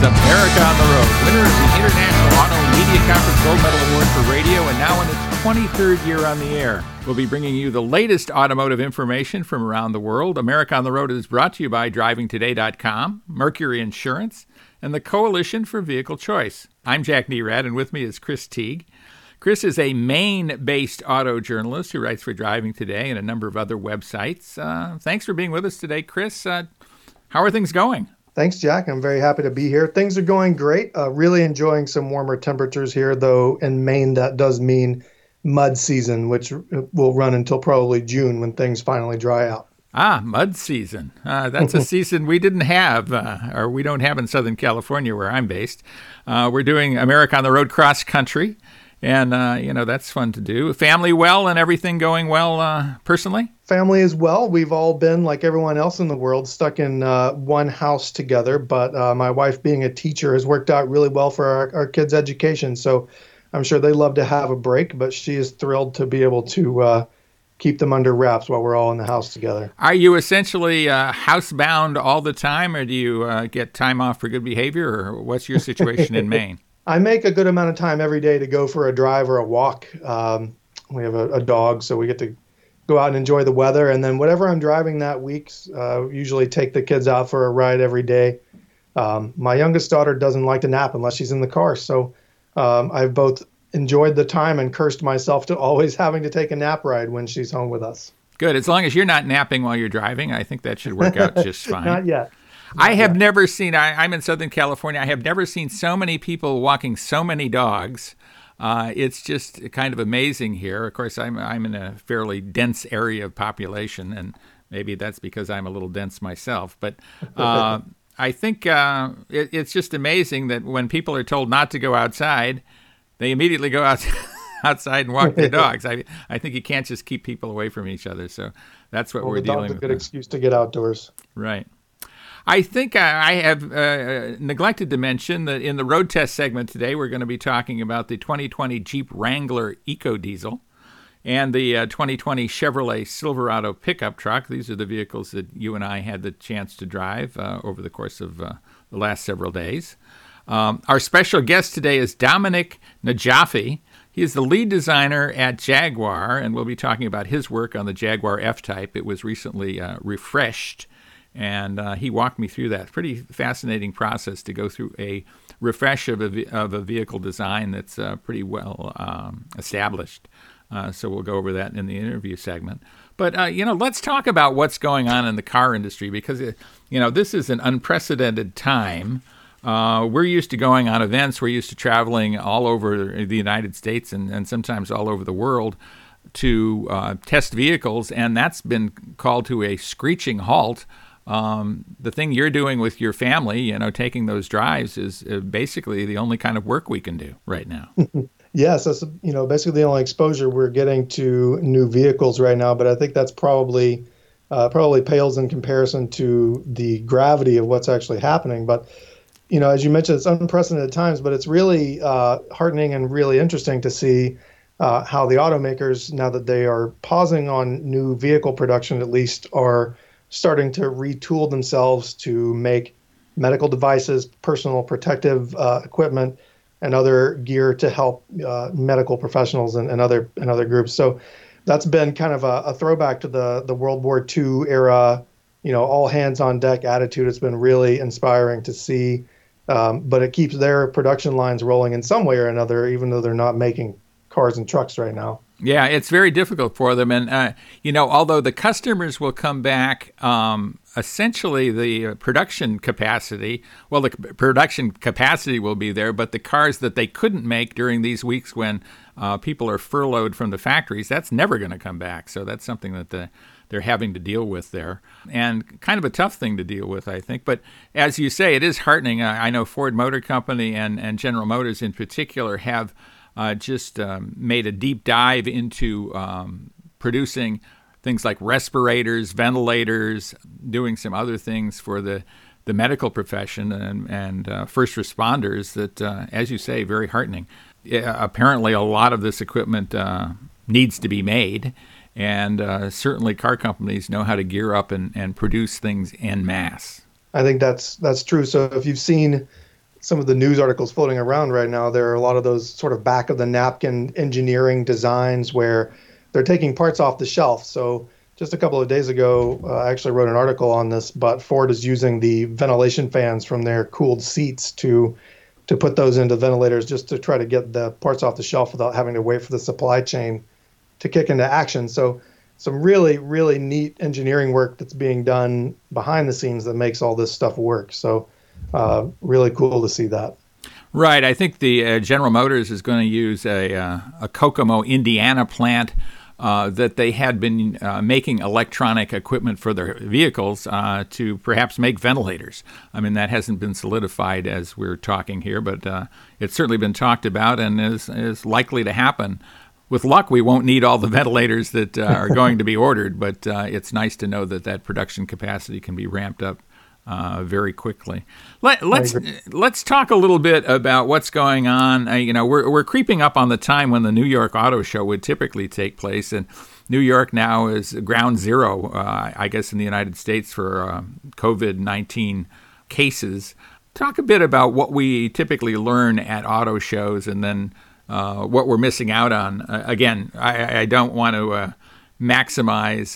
America on the Road, winner of the International Auto Media Conference Gold Medal Award for Radio, and now in its 23rd year on the air. We'll be bringing you the latest automotive information from around the world. America on the Road is brought to you by DrivingToday.com, Mercury Insurance, and the Coalition for Vehicle Choice. I'm Jack Nerad, and with me is Chris Teague. Chris is a Maine-based auto journalist who writes for Driving Today and a number of other websites. Thanks for being with us today, Chris. How are things going? Thanks, Jack. I'm very happy to be here. Things are going great. Really enjoying some warmer temperatures here, though in Maine that does mean mud season, which will run until probably June when things finally dry out. Mud season. That's a season we didn't have, or we don't have in Southern California where I'm based. We're doing America on the Road cross country, and, that's fun to do. Family well and everything going well personally? Family as well. We've all been, like everyone else in the world, stuck in one house together, but my wife being a teacher has worked out really well for our kids' education, so I'm sure they love to have a break, but she is thrilled to be able to keep them under wraps while we're all in the house together. Are you essentially housebound all the time, or do you get time off for good behavior, or what's your situation in Maine? I make a good amount of time every day to go for a drive or a walk. We have a dog, so we get to go out and enjoy the weather. And then whatever I'm driving that week, usually take the kids out for a ride every day. My youngest daughter doesn't like to nap unless she's in the car. So I've both enjoyed the time and cursed myself to always having to take a nap ride when she's home with us. Good. As long as you're not napping while you're driving, I think that should work out just fine. Not yet. I have never seen, I'm in Southern California, I have never seen so many people walking so many dogs. It's just kind of amazing here. Of course, I'm in a fairly dense area of population, and maybe that's because I'm a little dense myself. But I think it's just amazing that when people are told not to go outside, they immediately go outside and walk their dogs. I think you can't just keep people away from each other. So that's what we're dealing with. The dog's a good excuse to get outdoors. Right. I think I have neglected to mention that in the road test segment today, we're going to be talking about the 2020 Jeep Wrangler EcoDiesel and the 2020 Chevrolet Silverado pickup truck. These are the vehicles that you and I had the chance to drive over the course of the last several days. Our special guest today is Dominic Najafi. He is the lead designer at Jaguar, and we'll be talking about his work on the Jaguar F-Type. It was recently refreshed. And he walked me through that. Pretty fascinating process to go through a refresh of a vehicle design that's pretty well established. So we'll go over that in the interview segment. But, let's talk about what's going on in the car industry because, this is an unprecedented time. We're used to going on events. We're used to traveling all over the United States and sometimes all over the world to test vehicles, and that's been called to a screeching halt. The thing you're doing with your family, taking those drives is basically the only kind of work we can do right now. Yes, that's, basically the only exposure we're getting to new vehicles right now. But I think that's probably pales in comparison to the gravity of what's actually happening. But, as you mentioned, it's unprecedented times, but it's really heartening and really interesting to see how the automakers, now that they are pausing on new vehicle production, at least are starting to retool themselves to make medical devices, personal protective equipment, and other gear to help medical professionals and other groups. So that's been kind of a throwback to the World War II era, all hands on deck attitude. It's been really inspiring to see, but it keeps their production lines rolling in some way or another, even though they're not making cars and trucks right now. Yeah, it's very difficult for them. And, although the customers will come back, essentially the production capacity will be there, but the cars that they couldn't make during these weeks when people are furloughed from the factories, that's never going to come back. So that's something that they're having to deal with there. And kind of a tough thing to deal with, I think. But as you say, it is heartening. I know Ford Motor Company and General Motors in particular have just made a deep dive into producing things like respirators, ventilators, doing some other things for the medical profession and first responders that, as you say, very heartening. Apparently, a lot of this equipment needs to be made, and certainly car companies know how to gear up and produce things en masse. I think that's true. So if you've seen some of the news articles floating around right now, there are a lot of those sort of back of the napkin engineering designs where they're taking parts off the shelf. So just a couple of days ago, I actually wrote an article on this, but Ford is using the ventilation fans from their cooled seats to put those into ventilators just to try to get the parts off the shelf without having to wait for the supply chain to kick into action. So some really, really neat engineering work that's being done behind the scenes that makes all this stuff work. So really cool to see that. Right. I think the General Motors is going to use a Kokomo, Indiana plant that they had been making electronic equipment for their vehicles to perhaps make ventilators. I mean, that hasn't been solidified as we're talking here, but it's certainly been talked about and is likely to happen. With luck, we won't need all the ventilators that are going to be ordered, but it's nice to know that that production capacity can be ramped up very quickly. Let's talk a little bit about what's going on. We're creeping up on the time when the New York Auto Show would typically take place, and New York now is ground zero, I guess, in the United States for COVID-19 cases. Talk a bit about what we typically learn at auto shows, and then what we're missing out on. Again, I don't want to maximize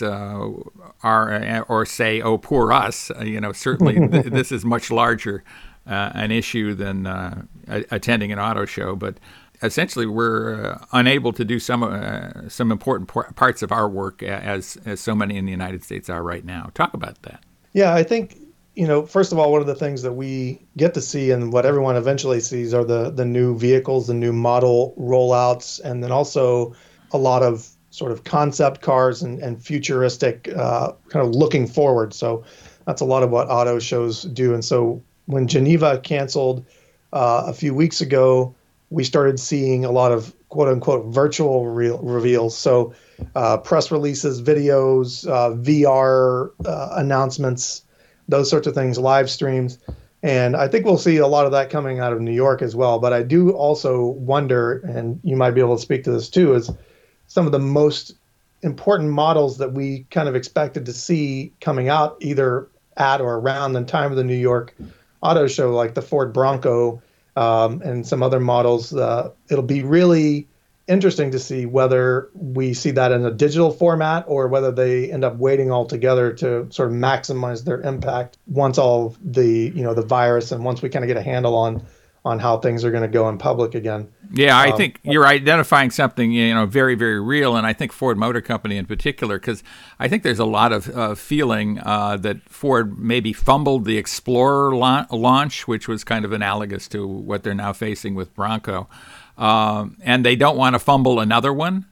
or say, oh, poor us. Certainly this is much larger an issue than attending an auto show, but essentially we're unable to do some important parts of our work as so many in the United States are right now. Talk about that. Yeah, I think, first of all, one of the things that we get to see and what everyone eventually sees are the new vehicles, the new model rollouts, and then also a lot of sort of concept cars and futuristic kind of looking forward. So that's a lot of what auto shows do. And so when Geneva canceled a few weeks ago, we started seeing a lot of quote unquote virtual reveals. So press releases, videos, VR announcements, those sorts of things, live streams. And I think we'll see a lot of that coming out of New York as well. But I do also wonder, and you might be able to speak to this too, is some of the most important models that we kind of expected to see coming out either at or around the time of the New York Auto Show, like the Ford Bronco and some other models. It'll be really interesting to see whether we see that in a digital format or whether they end up waiting altogether to sort of maximize their impact once all of the virus and once we kind of get a handle on how things are going to go in public again. Yeah, I think you're identifying something, very, very real, and I think Ford Motor Company in particular, because I think there's a lot of feeling that Ford maybe fumbled the Explorer launch, which was kind of analogous to what they're now facing with Bronco, and they don't want to fumble another one.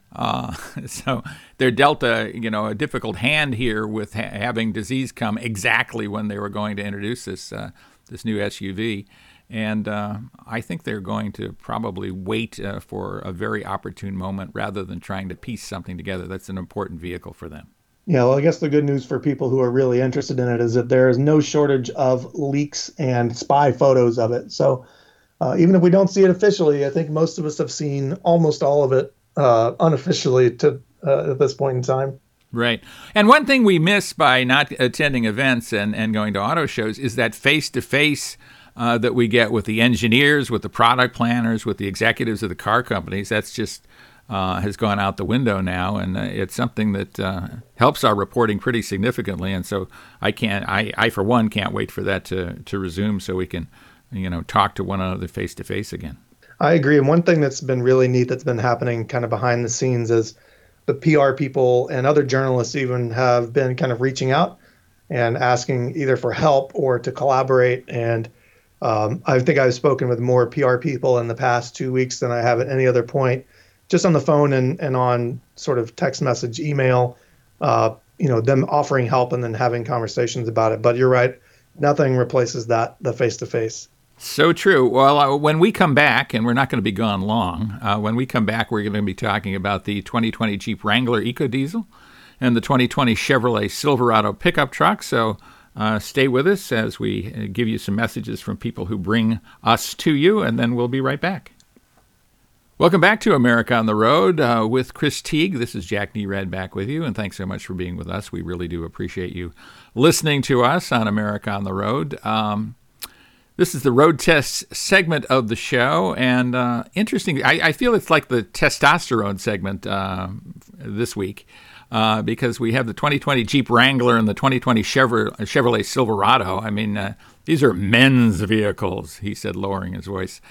So they're dealt a difficult hand here with having disease come exactly when they were going to introduce this new SUV. And I think they're going to probably wait for a very opportune moment rather than trying to piece something together. That's an important vehicle for them. Yeah, well, I guess the good news for people who are really interested in it is that there is no shortage of leaks and spy photos of it. So even if we don't see it officially, I think most of us have seen almost all of it unofficially at this point in time. Right. And one thing we miss by not attending events and going to auto shows is that face-to-face that we get with the engineers, with the product planners, with the executives of the car companies. That's just has gone out the window now, and it's something that helps our reporting pretty significantly. And so I for one can't wait for that to resume so we can talk to one another face to face again. I agree. And one thing that's been really neat that's been happening kind of behind the scenes is the PR people and other journalists even have been kind of reaching out and asking either for help or to collaborate. And I think I've spoken with more PR people in the past 2 weeks than I have at any other point, just on the phone and on sort of text message, email, them offering help and then having conversations about it. But you're right, nothing replaces that, the face-to-face. So true. Well, when we come back, and we're not going to be gone long, when we come back, we're going to be talking about the 2020 Jeep Wrangler EcoDiesel and the 2020 Chevrolet Silverado pickup truck. So stay with us as we give you some messages from people who bring us to you, and then we'll be right back. Welcome back to America on the Road with Chris Teague. This is Jack Nerad back with you, and thanks so much for being with us. We really do appreciate you listening to us on America on the Road. This is the road test segment of the show, and interesting. I feel it's like the testosterone segment this week because we have the 2020 Jeep Wrangler and the 2020 Chevrolet Silverado. I mean, these are men's vehicles, he said, lowering his voice.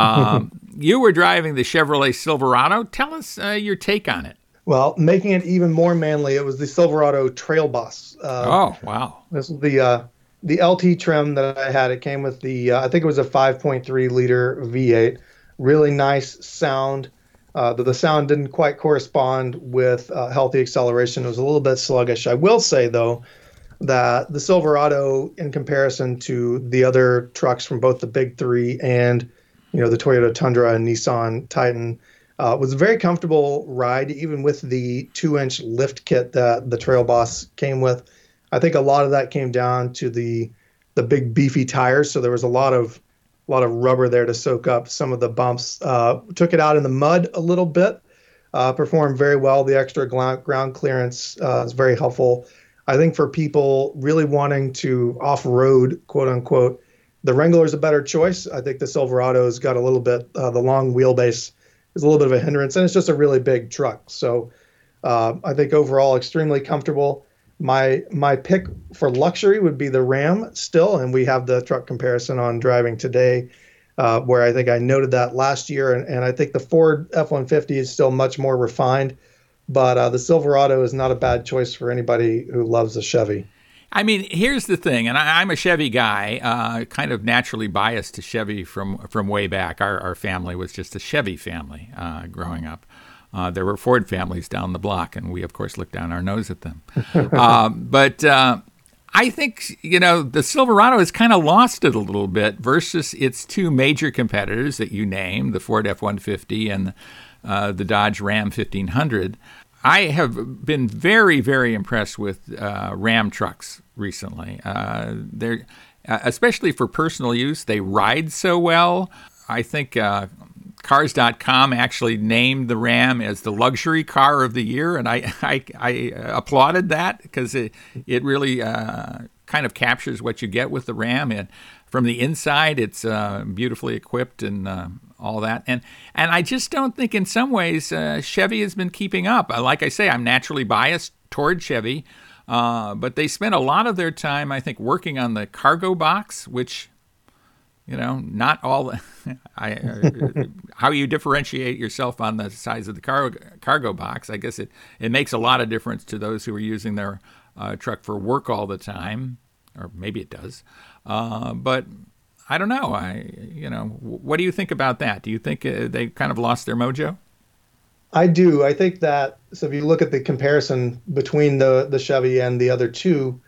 You were driving the Chevrolet Silverado. Tell us your take on it. Well, making it even more manly, it was the Silverado Trail Boss. Oh, wow. This is the LT trim that I had. It came with I think it was a 5.3 liter V8. Really nice sound. The sound didn't quite correspond with healthy acceleration. It was a little bit sluggish. I will say, though, that the Silverado, in comparison to the other trucks from both the big three and, the Toyota Tundra and Nissan Titan, was a very comfortable ride, even with the 2-inch lift kit that the Trail Boss came with. I think a lot of that came down to the big beefy tires. So there was a lot of rubber there to soak up some of the bumps. Took it out in the mud a little bit. Performed very well. The extra ground clearance is very helpful. I think for people really wanting to off-road, quote unquote, the Wrangler is a better choice. I think the Silverado's got a little bit, the long wheelbase is a little bit of a hindrance, and it's just a really big truck. So I think overall extremely comfortable. My pick for luxury would be the Ram still, and we have the truck comparison on Driving Today, where I think I noted that last year, and I think the Ford F-150 is still much more refined, but the Silverado is not a bad choice for anybody who loves a Chevy. I mean, here's the thing, and I'm a Chevy guy, kind of naturally biased to Chevy from way back. Our family was just a Chevy family growing up. There were Ford families down the block, and we, of course, looked down our nose at them. But I think, the Silverado has kind of lost it a little bit versus its two major competitors that you named, the Ford F-150 and the Dodge Ram 1500. I have been very, very impressed with Ram trucks recently. They're especially for personal use. They ride so well. I think Cars.com actually named the Ram as the luxury car of the year, and I applauded that because it really kind of captures what you get with the Ram. And from the inside, it's beautifully equipped and all that. And I just don't think in some ways Chevy has been keeping up. Like I say, I'm naturally biased toward Chevy, but they spent a lot of their time, I think, working on the cargo box, which, not all how you differentiate yourself on the size of the cargo box. I guess it makes a lot of difference to those who are using their truck for work all the time, or maybe it does. But I don't know. What do you think about that? Do you think they kind of lost their mojo? I do. I think that, so if you look at the comparison between the Chevy and the other two,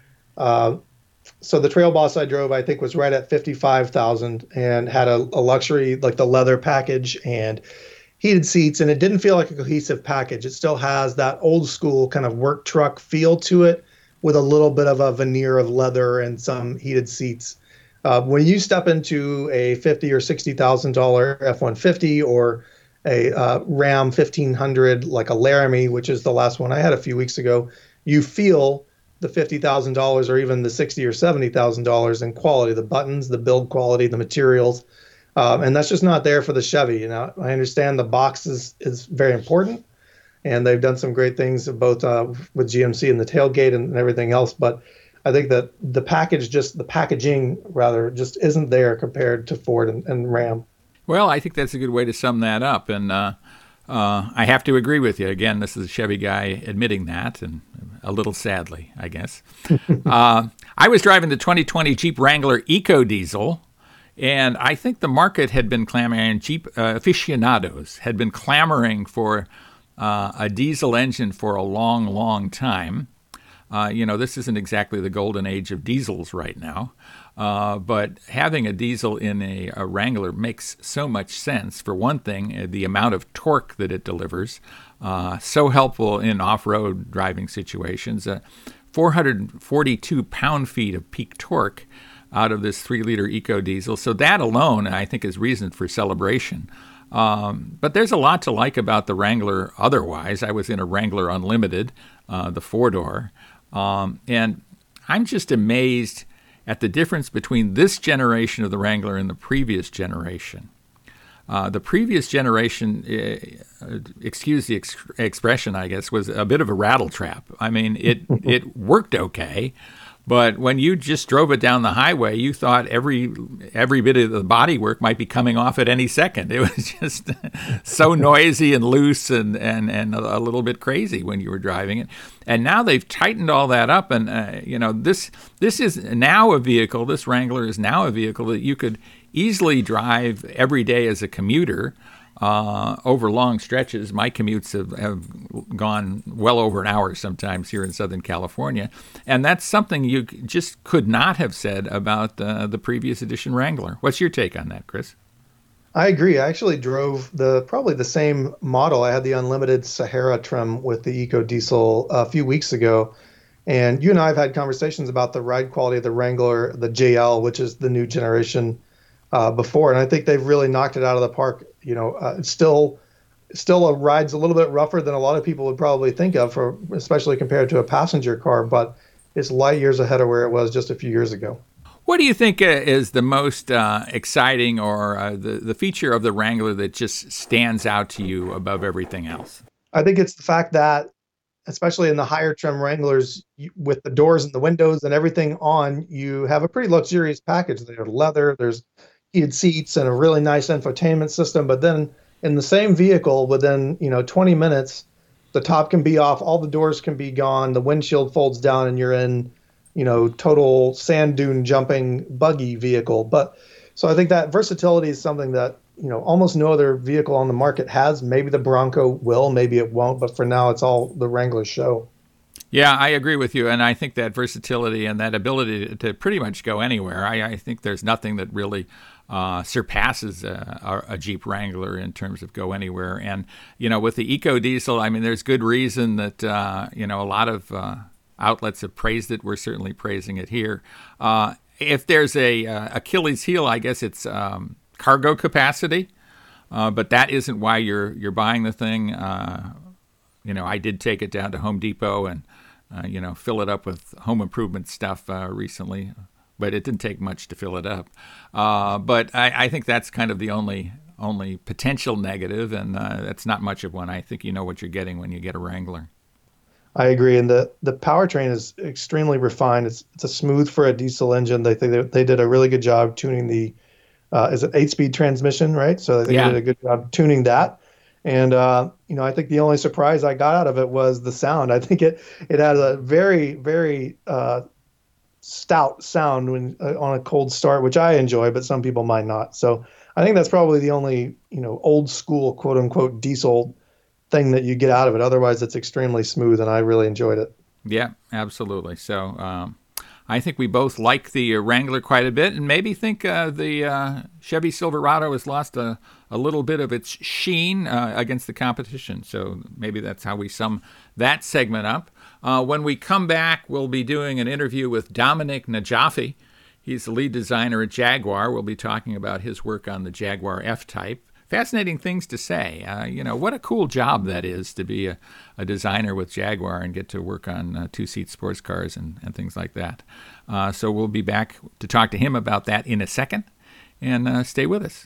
so the Trail Boss I drove, I think, was right at $55,000 and had a luxury, like the leather package and heated seats, and it didn't feel like a cohesive package. It still has that old school kind of work truck feel to it with a little bit of a veneer of leather and some heated seats. When you step into a $50,000 or $60,000 F-150 or a Ram 1500 like a Laramie, which is the last one I had a few weeks ago, you feel the $50,000 or even the $60,000 or $70,000 in quality, the buttons, the build quality, the materials. And that's just not there for the Chevy. I understand the box is very important, and they've done some great things both with GMC and the tailgate and everything else. But I think that the packaging just isn't there compared to Ford and Ram. Well, I think that's a good way to sum that up. And I have to agree with you. Again, this is a Chevy guy admitting that, and a little sadly, I guess. I was driving the 2020 Jeep Wrangler EcoDiesel, and I think the market had been clamoring, Jeep aficionados had been clamoring for a diesel engine for a long, long time. This isn't exactly the golden age of diesels right now, but having a diesel in a Wrangler makes so much sense. For one thing, the amount of torque that it delivers, so helpful in off-road driving situations. 442 pound-feet of peak torque out of this 3-liter EcoDiesel. So that alone, I think, is reason for celebration. But there's a lot to like about the Wrangler otherwise. I was in a Wrangler Unlimited, the 4-door. And I'm just amazed at the difference between this generation of the Wrangler and the previous generation. The previous generation, excuse the expression, I guess, was a bit of a rattle trap. I mean, it worked okay, but when you just drove it down the highway, you thought every bit of the bodywork might be coming off at any second. It was just so noisy and loose and a little bit crazy when you were driving it. And now they've tightened all that up, and this is now a vehicle. This Wrangler is now a vehicle that you could easily drive every day as a commuter over long stretches. My commutes have gone well over an hour sometimes here in Southern California, and that's something you just could not have said about the previous edition Wrangler. What's your take on that, Chris? I agree. I actually drove probably the same model. I had the unlimited Sahara trim with the EcoDiesel a few weeks ago, and you and I have had conversations about the ride quality of the Wrangler, the JL, which is the new generation before, and I think they've really knocked it out of the park. It's still rides a little bit rougher than a lot of people would probably think of, especially compared to a passenger car, but it's light years ahead of where it was just a few years ago. What do you think is the most exciting or the feature of the Wrangler that just stands out to you above everything else? I think it's the fact that, especially in the higher trim Wranglers, with the doors and the windows and everything on, you have a pretty luxurious package. There's leather, there's heated seats, and a really nice infotainment system. But then in the same vehicle, within 20 minutes, the top can be off, all the doors can be gone, the windshield folds down, and you're in total sand dune jumping buggy vehicle. But so I think that versatility is something that almost no other vehicle on the market has. Maybe the Bronco will, maybe it won't, but for now it's all the Wrangler show. Yeah, I agree with you, and I think that versatility and that ability to pretty much go anywhere, I think there's nothing that really surpasses a Jeep Wrangler in terms of go anywhere. And, with the EcoDiesel, I mean, there's good reason that, a lot of outlets have praised it. We're certainly praising it here. If there's a Achilles heel, I guess it's cargo capacity, but that isn't why you're buying the thing. I did take it down to Home Depot and fill it up with home improvement stuff recently, but it didn't take much to fill it up. But I think that's kind of the only potential negative, and that's not much of one. I think you know what you're getting when you get a Wrangler. I agree, and the powertrain is extremely refined. It's a smooth for a diesel engine. They think they did a really good job tuning the is it 8-speed transmission, right? So they did a good job tuning that. And I think the only surprise I got out of it was the sound. I think it had a very, very stout sound when on a cold start, which I enjoy, but some people might not. So I think that's probably the only old school quote unquote diesel thing that you get out of it. Otherwise, it's extremely smooth, and I really enjoyed it. Yeah, absolutely. So I think we both like the Wrangler quite a bit, and maybe think the Chevy Silverado has lost a little bit of its sheen against the competition. So maybe that's how we sum that segment up. When we come back, we'll be doing an interview with Dominic Najafi. He's the lead designer at Jaguar. We'll be talking about his work on the Jaguar F-Type. Fascinating things to say. What a cool job that is to be a designer with Jaguar and get to work on two-seat sports cars and things like that. So we'll be back to talk to him about that in a second, and stay with us.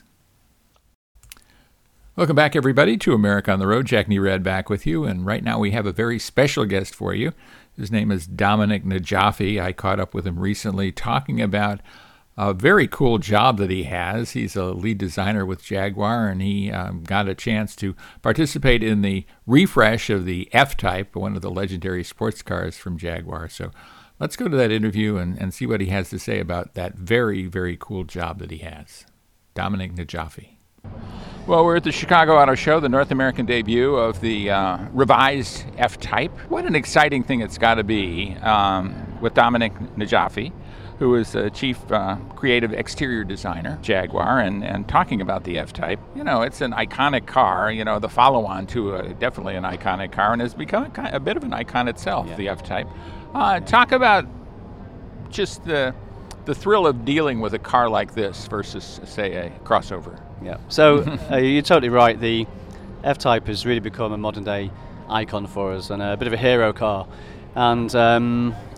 Welcome back, everybody, to America on the Road. Jack Nerad back with you, and right now we have a very special guest for you. His name is Dominic Najafi. I caught up with him recently talking about a very cool job that he has. He's a lead designer with Jaguar, and he got a chance to participate in the refresh of the F-Type, one of the legendary sports cars from Jaguar. So let's go to that interview and see what he has to say about that very, very cool job that he has. Dominic Najafi. Well, we're at the Chicago Auto Show, the North American debut of the revised F-Type. What an exciting thing it's got to be with Dominic Najafi, who is the chief creative exterior designer, Jaguar, and talking about the F-Type. It's an iconic car, the follow-on to definitely an iconic car, and has become a bit of an icon itself, the F-Type. Talk about just the thrill of dealing with a car like this versus, say, a crossover. Yeah, so you're totally right. The F-Type has really become a modern-day icon for us and a bit of a hero car. And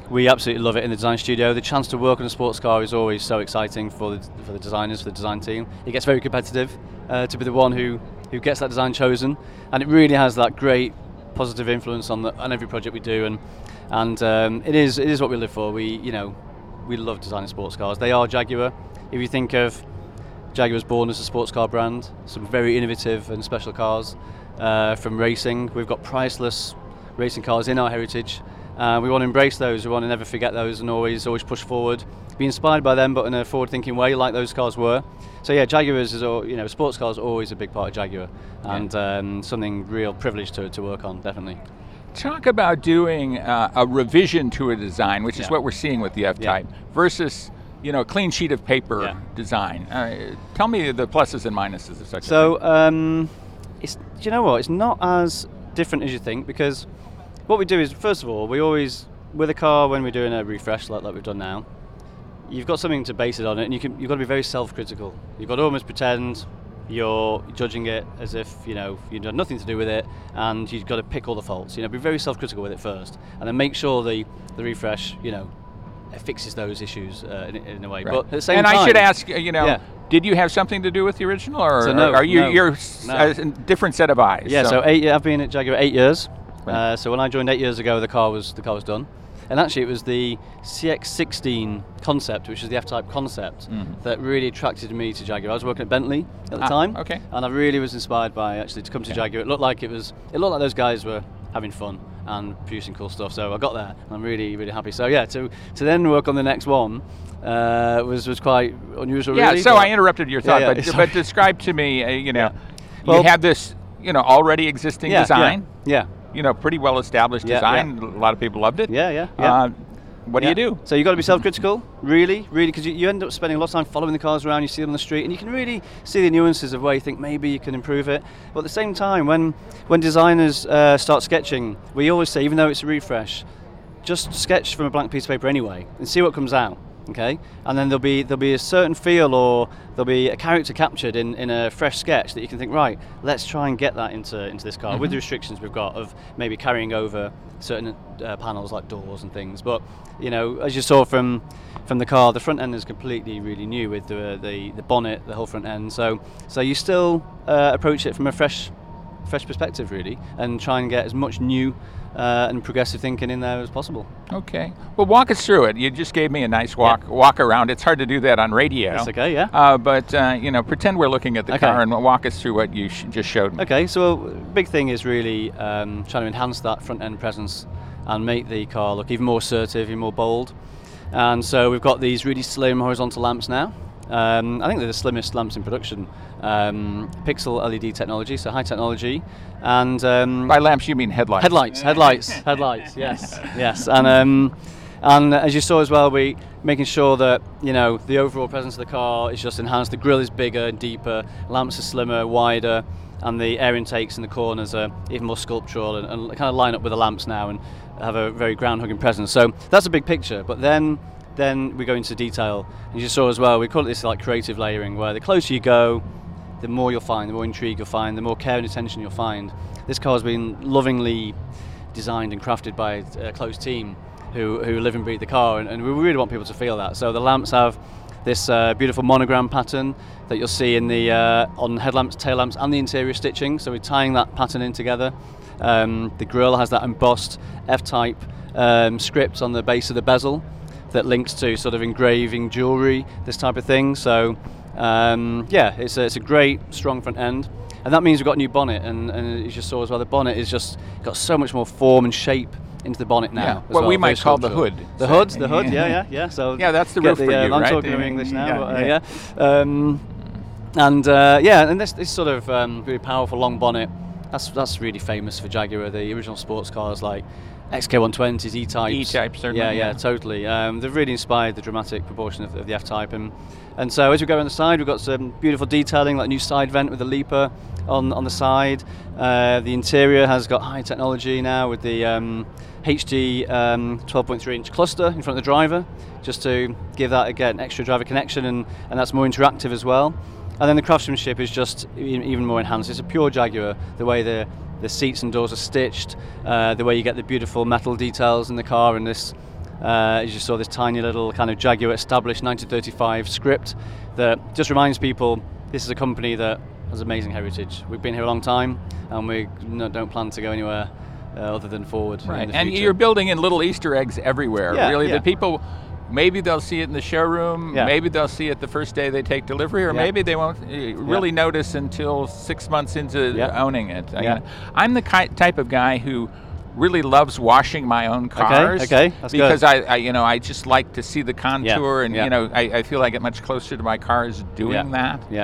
we absolutely love it in the design studio. The chance to work on a sports car is always so exciting for the designers, for the design team. It gets very competitive to be the one who gets that design chosen, and it really has that great positive influence on every project we do, and it is what we live for. We love designing sports cars. They are Jaguar. If you think of Jaguar was born as a sports car brand, some very innovative and special cars from racing. We've got priceless racing cars in our heritage. We want to embrace those. We want to never forget those, and always push forward. Be inspired by them, but in a forward-thinking way, like those cars were. So yeah, Jaguars is, sports cars are always a big part of Jaguar, and something real privilege to work on, definitely. Talk about doing a revision to a design, which is what we're seeing with the F-Type, versus a clean sheet of paper design. Tell me the pluses and minuses of such a thing. So it's not as different as you think, because what we do is, first of all, we always, with a car, when we're doing a refresh like we've done now, you've got something to base it on, and you've got to be very self-critical. You've got to almost pretend you're judging it as if you've done nothing to do with it, and you've got to pick all the faults. Be very self-critical with it first, and then make sure the refresh it fixes those issues in a way. Right. But at the same time, I should ask, did you have something to do with the original, or you're a different set of eyes? Yeah, so I've been at Jaguar 8 years. Right. So when I joined 8 years ago, the car was done, and actually it was the CX-16 concept, which is the F-Type concept, that really attracted me to Jaguar. I was working at Bentley at the time, and I really was inspired by actually to come to Jaguar. It looked like those guys were having fun and producing cool stuff. So I got there, and I'm really, really happy. So yeah, to then work on the next one was quite unusual. Yeah. Really, so I interrupted your thought, but describe to me, you have this, already existing design. Yeah. Pretty well established design. Yeah. A lot of people loved it. Yeah. What do you do? So you've got to be self-critical, really, because you end up spending a lot of time following the cars around. You see them on the street, and you can really see the nuances of where you think maybe you can improve it. But at the same time, when designers start sketching, we always say, even though it's a refresh, just sketch from a blank piece of paper anyway, and see what comes out. Okay, and then there'll be a certain feel, or there'll be a character captured in a fresh sketch that you can think, right, let's try and get that into this car with the restrictions we've got of maybe carrying over certain panels like doors and things. But as you saw from the car, the front end is completely really new with the bonnet, the whole front end. So you still approach it from a fresh perspective, really, and try and get as much new and progressive thinking in there as possible. Okay. Well, walk us through it. You just gave me a nice walk around. It's hard to do that on radio. That's okay, yeah. But pretend we're looking at the car and walk us through what you just showed me. Okay. So big thing is really trying to enhance that front end presence and make the car look even more assertive, even more bold. And so we've got these really slim horizontal lamps now. I think they're the slimmest lamps in production. Pixel LED technology, so high technology, and by lamps you mean headlights. Headlights. Yes. And as you saw as well, we making sure that the overall presence of the car is just enhanced. The grille is bigger and deeper. Lamps are slimmer, wider, and the air intakes in the corners are even more sculptural and kind of line up with the lamps now and have a very ground-hugging presence. So that's a big picture. But then we go into detail. As you saw as well, we call it this like creative layering, where the closer you go, the more you'll find, the more intrigue you'll find, the more care and attention you'll find. This car has been lovingly designed and crafted by a close team who live and breathe the car, and we really want people to feel that. So the lamps have this beautiful monogram pattern that you'll see in the on headlamps, tail lamps, and the interior stitching. So we're tying that pattern in together. The grille has that embossed F-Type script on the base of the bezel that links to sort of engraving jewellery, this type of thing. So it's a great, strong front end. And that means we've got a new bonnet, and as you just saw as well, the bonnet is just got so much more form and shape into the bonnet now. Yeah, what we might call the hood. The hood, yeah. So yeah, that's the roof for you, right? I'm talking in English now, and this sort of really powerful long bonnet, that's really famous for Jaguar. The original sports cars like XK120s, E-Types. E-Types, certainly. Yeah, totally. They've really inspired the dramatic proportion of the F-Type. And so as we go around the side, we've got some beautiful detailing, like a new side vent with a leaper on the side. The interior has got high technology now with the HD 12.3-inch cluster in front of the driver, just to give that, again, extra driver connection, and that's more interactive as well. And then the craftsmanship is just even more enhanced. It's a pure Jaguar, the way the seats and doors are stitched, the way you get the beautiful metal details in the car, and this As you saw, this tiny little kind of Jaguar established 1935 script that just reminds people this is a company that has amazing heritage. We've been here a long time, and we don't plan to go anywhere other than forward. Right. In the And future. you're building in little Easter eggs everywhere. Yeah, really, yeah. the people, maybe they'll see it in the showroom, Yeah. maybe they'll see it the first day they take delivery, or Yeah. maybe they won't really notice until 6 months into Yeah. owning it. Yeah. I'm the type of guy who really loves washing my own cars. Okay, that's because good. I just like to see the contour, and yeah. I feel I get much closer to my cars doing that. Yeah.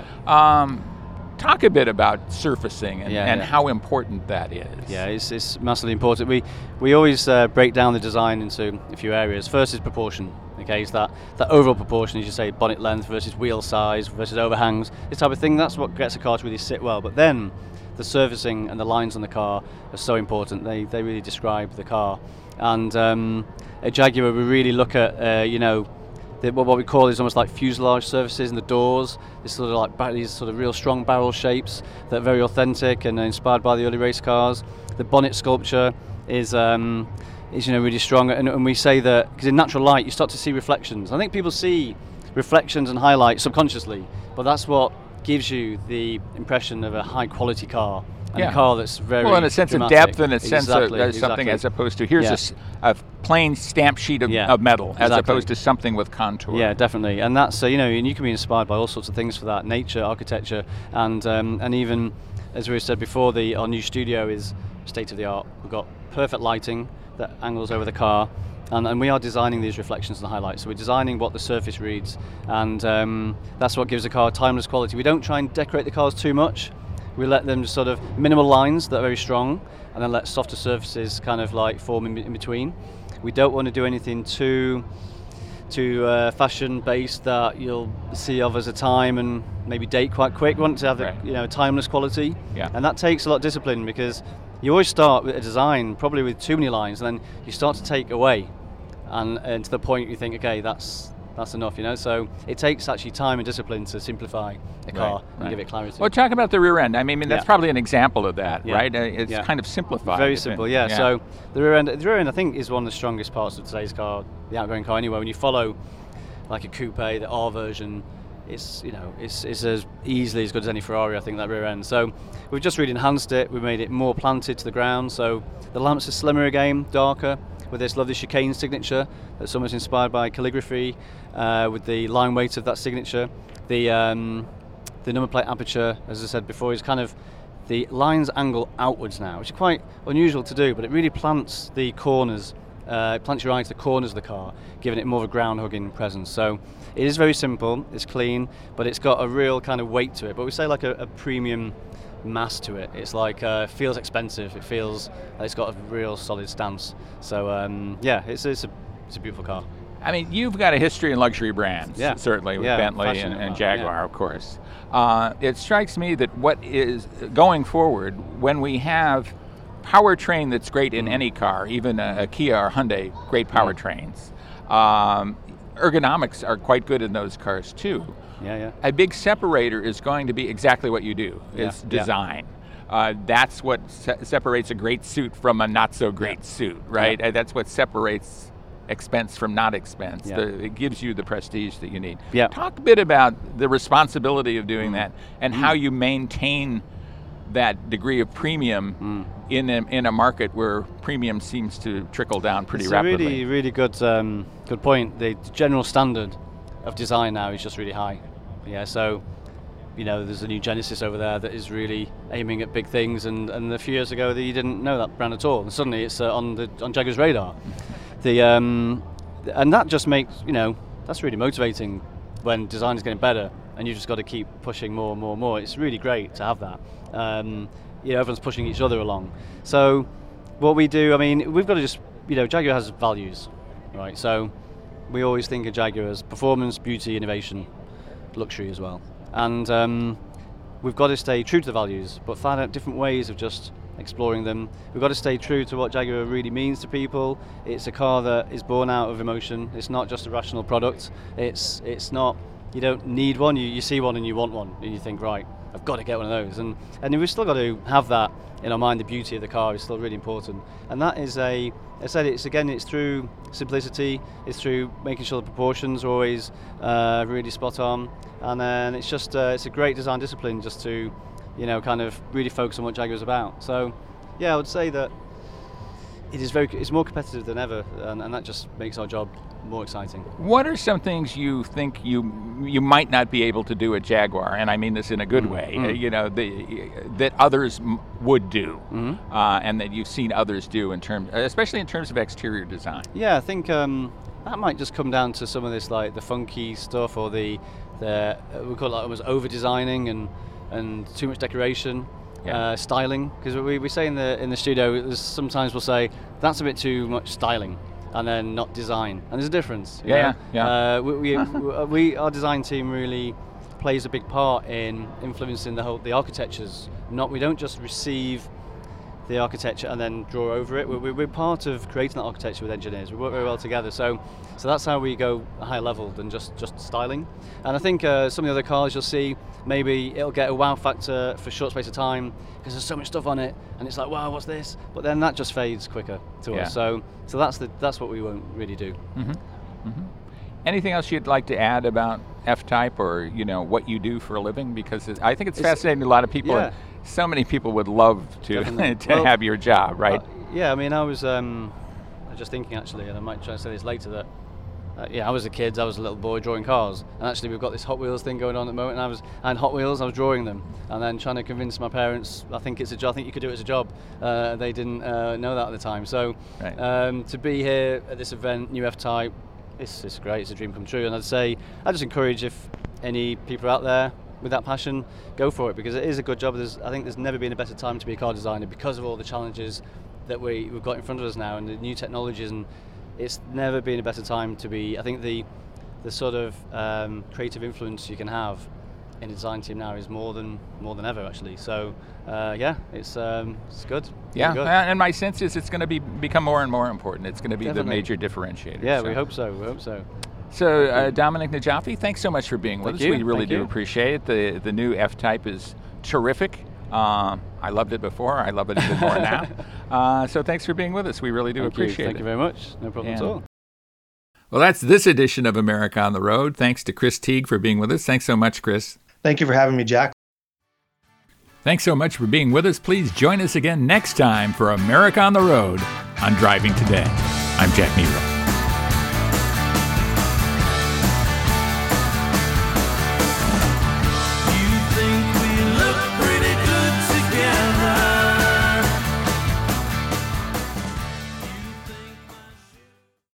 Talk a bit about surfacing and Yeah. how important that is. Yeah, it's massively important. We always break down the design into a few areas. First is proportion. Okay, it's that overall proportion, as you say, bonnet length versus wheel size versus overhangs, this type of thing. That's what gets a car to really sit well. But then the surfacing and the lines on the car are so important. They really describe the car. And at Jaguar, we really look at what we call is almost like fuselage surfaces in the doors. This sort of like these sort of real strong barrel shapes that are very authentic and inspired by the early race cars. The bonnet sculpture is really strong, and we say that because in natural light you start to see reflections. I think people see reflections and highlights subconsciously, but that's what gives you the impression of a high quality car. And a car that's very in a sense dramatic. of depth and a sense of something, Exactly. as opposed to here's a plain stamp sheet of metal, as Exactly. opposed to something with contour. Yeah, definitely, and that's and you can be inspired by all sorts of things for that: nature, architecture, and even as we said before, our new studio is state of the art. We've got perfect lighting that angles over the car. And we are designing these reflections and highlights. So we're designing what the surface reads, and that's what gives the car timeless quality. We don't try and decorate the cars too much. We let them just sort of minimal lines that are very strong, and then let softer surfaces kind of like form in between. We don't want to do anything too fashion based that you'll see of as a time and maybe date quite quick. We want to have a timeless quality, and that takes a lot of discipline, because you always start with a design probably with too many lines, and then you start to take away, and to the point you think, okay, that's enough, So it takes actually time and discipline to simplify a car and give it clarity. Well, talk about the rear end. I mean, that's probably an example of that, right? It's kind of simplified. Very simple, yeah. So the rear end, I think, is one of the strongest parts of today's car, the outgoing car. Anyway, when you follow like a coupe, the R version, it's as easily as good as any Ferrari, I think, that rear end. So we've just really enhanced it. We've made it more planted to the ground. So the lamps are slimmer again, darker, with this lovely chicane signature that's almost inspired by calligraphy, with the line weight of that signature. The number plate aperture, as I said before, is kind of the lines angle outwards now, which is quite unusual to do, but it really plants the corners. It plants your eye to the corners of the car, giving it more of a ground-hugging presence. So it is very simple, it's clean, but it's got a real kind of weight to it. But we say like a premium mass to it. It's like feels expensive. It feels like it's got a real solid stance. So it's a beautiful car. I mean, you've got a history in luxury brands, certainly, with Bentley and Jaguar, of course. It strikes me that what is going forward, when we have powertrain that's great in any car, even a Kia or Hyundai, great powertrains, ergonomics are quite good in those cars too. A big separator is going to be exactly what you do, is design. That's what separates a great suit from a not so great suit, right? That's what separates expense from not expense. It gives you the prestige that you need. Talk a bit about the responsibility of doing that and how you maintain that degree of premium in a market where premium seems to trickle down pretty rapidly. It's a really, really good point. The general standard of design now is just really high. So there's a new Genesis over there that is really aiming at big things, and a few years ago you didn't know that brand at all, and suddenly it's on Jaguar's radar. And that just makes that's really motivating when design is getting better, and you've just got to keep pushing more and more and more. It's really great to have that. Everyone's pushing each other along. So what we do, I mean, we've got to just Jaguar has values, right? So we always think of Jaguar as performance, beauty, innovation, luxury as well. And we've got to stay true to the values, but find out different ways of just exploring them. We've got to stay true to what Jaguar really means to people. It's a car that is born out of emotion. It's not just a rational product. It's not, you don't need one. You see one and you want one, and you think, right, I've got to get one of those. And we've still got to have that in our mind. The beauty of the car is still really important, and that is I said it's through simplicity, it's through making sure the proportions are always really spot on, and then it's just it's a great design discipline just to, kind of really focus on what Jaguar's about. So yeah, I would say that it's more competitive than ever, and that just makes our job more exciting. What are some things you think you might not be able to do at Jaguar, and I mean this in a good way, that others would do, and that you've seen others do especially in terms of exterior design? Yeah, I think that might just come down to some of this, like the funky stuff, or the we call it like almost over designing and too much decoration. Yeah. Styling, because we say in the studio, sometimes we'll say that's a bit too much styling, and then not design, and there's a difference. Yeah. We our design team really plays a big part in influencing the architectures. We don't just receive the architecture and then draw over it. We're part of creating that architecture with engineers. We work very well together, so that's how we go higher level than just styling. And I think some of the other cars you'll see, maybe it'll get a wow factor for a short space of time because there's so much stuff on it, and it's like, wow, what's this? But then that just fades quicker to us. So that's what we won't really do. Mm-hmm. Mm-hmm. Anything else you'd like to add about F-Type, or what you do for a living? Because I think it's fascinating. A lot of people. Yeah. So many people would love to have your job, right? Yeah, I mean, I was just thinking actually, and I might try to say this later, that I was a kid, I was a little boy drawing cars, and actually we've got this Hot Wheels thing going on at the moment, and I had Hot Wheels, I was drawing them, and then trying to convince my parents, I think it's a job, I think you could do it as a job. They didn't know that at the time. So right. To be here at this event, New F-Type, it's great, it's a dream come true, and I just encourage, if any people out there with that passion, go for it, because it is a good job. I think there's never been a better time to be a car designer because of all the challenges that we've got in front of us now, and the new technologies, and it's never been a better time to be. I think the sort of creative influence you can have in a design team now is more than ever, actually. So it's good. Yeah, good. And my sense is it's going to become more and more important. It's going to be Definitely. The major differentiator. Yeah, so. We hope so. So Dominic Najafi, thanks so much for being with us. We really do appreciate it. The new F-Type is terrific. I loved it before. I love it even more now. So thanks for being with us. We really do appreciate it. Thank you very much. No problem at all. Well, that's this edition of America on the Road. Thanks to Chris Teague for being with us. Thanks so much, Chris. Thank you for having me, Jack. Thanks so much for being with us. Please join us again next time for America on the Road on Driving Today. I'm Jack Nero.